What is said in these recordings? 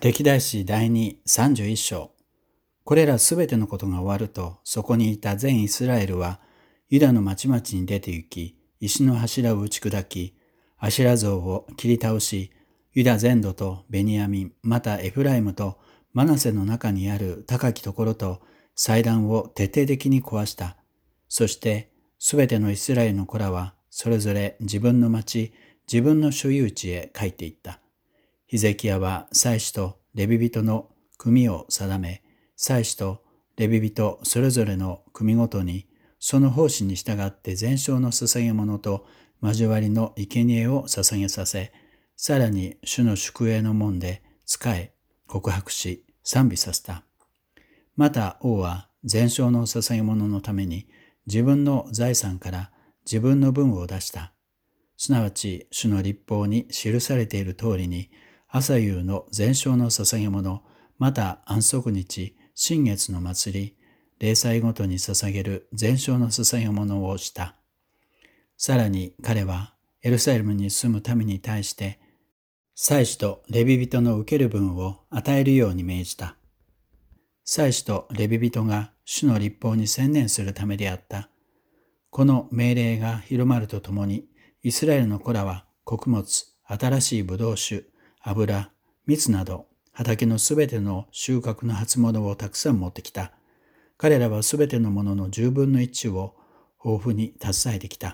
歴代史第231章。これらすべてのことが終わると、そこにいた全イスラエルは、ユダの町々に出て行き、石の柱を打ち砕き、アシュラ像を切り倒し、ユダ全土とベニヤミン、またエフライムとマナセの中にある高きところと祭壇を徹底的に壊した。そして、すべてのイスラエルの子らは、それぞれ自分の町、自分の所有地へ帰っていった。ヒゼキヤは祭司とレビ人の組を定め、祭司とレビ人それぞれの組ごとに、その奉仕に従って全焼の捧げ物と交わりの生贄を捧げさせ、さらに主の宿営の門で仕え、告白し、賛美させた。また王は全焼の捧げ物のために自分の財産から自分の分を出した。すなわち主の律法に記されている通りに、朝夕の全焼の捧げ物、また安息日、新月の祭り、例祭ごとに捧げる全焼の捧げ物をした。さらに彼はエルサレムに住む民に対して、祭司とレビ人の受ける分を与えるように命じた。祭司とレビ人が主の律法に専念するためであった。この命令が広まるとともに、イスラエルの子らは穀物、新しいブドウ酒、油、蜜など、畑のすべての収穫の初物をたくさん持ってきた。彼らはすべてのものの10分の1を豊富に携えてきた。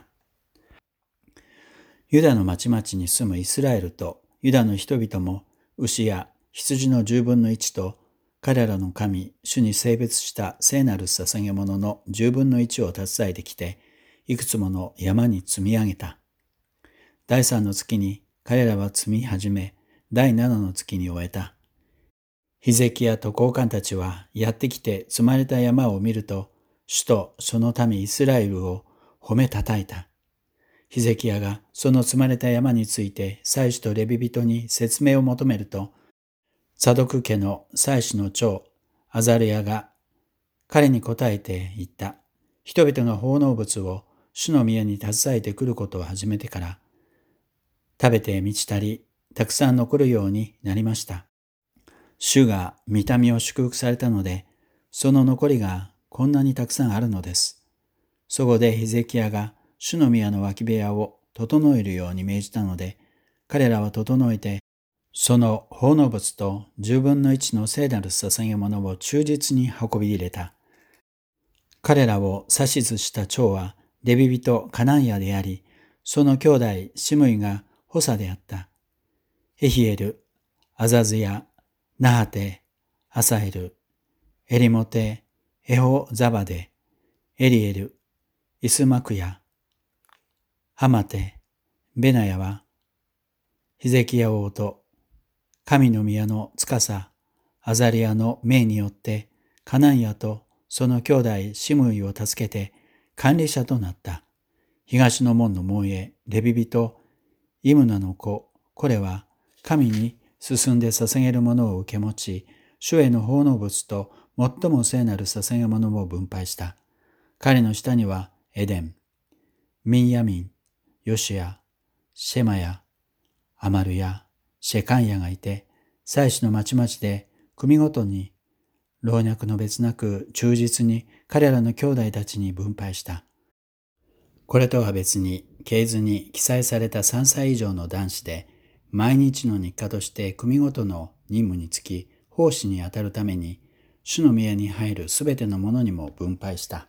ユダの町々に住むイスラエルとユダの人々も牛や羊の10分の1と彼らの神、主に聖別した聖なる捧げ物の10分の1を携えてきて、いくつもの山に積み上げた。第3の月に彼らは積み始め、第7の月に終えた。ヒゼキヤと高官たちはやってきて積まれた山を見ると、主とその民イスラエルを褒めたたえた。ヒゼキヤがその積まれた山について祭司とレビ人に説明を求めると、サドク家の祭司の長アザレヤが彼に答えて言った。人々が奉納物を主の宮に携えてくることを始めてから、食べて満ちたり、たくさん残るようになりました。主が御民を祝福されたので、その残りがこんなにたくさんあるのです。そこでヒゼキヤが主の宮の脇部屋を整えるように命じたので、彼らは整えて、その奉納物と10分の1の聖なる捧げ物を忠実に運び入れた。彼らを指図した長はレビ人カナンヤであり、その兄弟シムイが補佐であった。エヒエル、アザズヤ、ナハテ、アサエル、エリモテ、エホザバデ、エリエル、イスマクヤ、ハマテ、ベナヤは、ヒゼキヤ王と神の宮の司アザリアの命によってカナンヤとその兄弟シムイを助けて管理者となった。東の門の門へレビ人イムナの子コレは神に進んで捧げるものを受け持ち、主への奉納物と最も聖なる捧げ物を分配した。彼の下にはエデン、ミンヤミン、ヨシア、シェマヤ、アマルヤ、シェカンヤがいて、祭司の町々で組ごとに老若の別なく忠実に彼らの兄弟たちに分配した。これとは別に系図に記載された3歳以上の男子で、毎日の日課として組ごとの任務につき奉仕にあたるために主の宮に入るすべてのものにも分配した。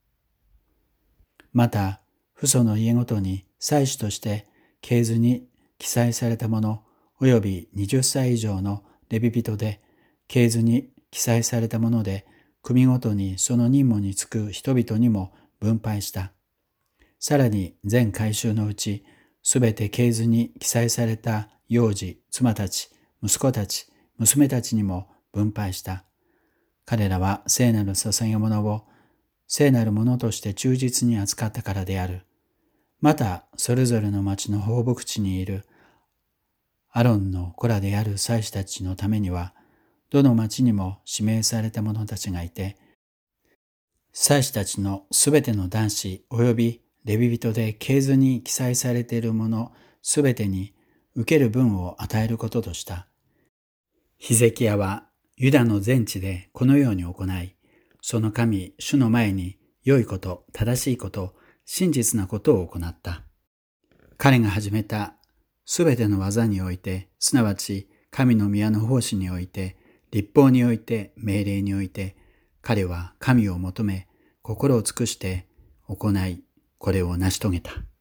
また父祖の家ごとに祭司として系図に記載されたものおよび20歳以上のレビ人で系図に記載されたもので組ごとにその任務に就く人々にも分配した。さらに全改宗のうちすべて系図に記載された幼児、妻たち、息子たち、娘たちにも分配した。彼らは聖なる捧げ物を聖なるものとして忠実に扱ったからである。またそれぞれの町の放牧地にいるアロンの子らである祭司たちのためには、どの町にも指名された者たちがいて、祭司たちのすべての男子及びレビ人で系図に記載されているものすべてに受ける分を与えることとした。 ヒゼキヤはユダの全地でこのように行い、その神、主の前に良いこと、正しいこと、真実なことを行った。彼が始めたすべての技において、すなわち神の宮の奉仕において、律法において、命令において、彼は神を求め、心を尽くして行い、これを成し遂げた。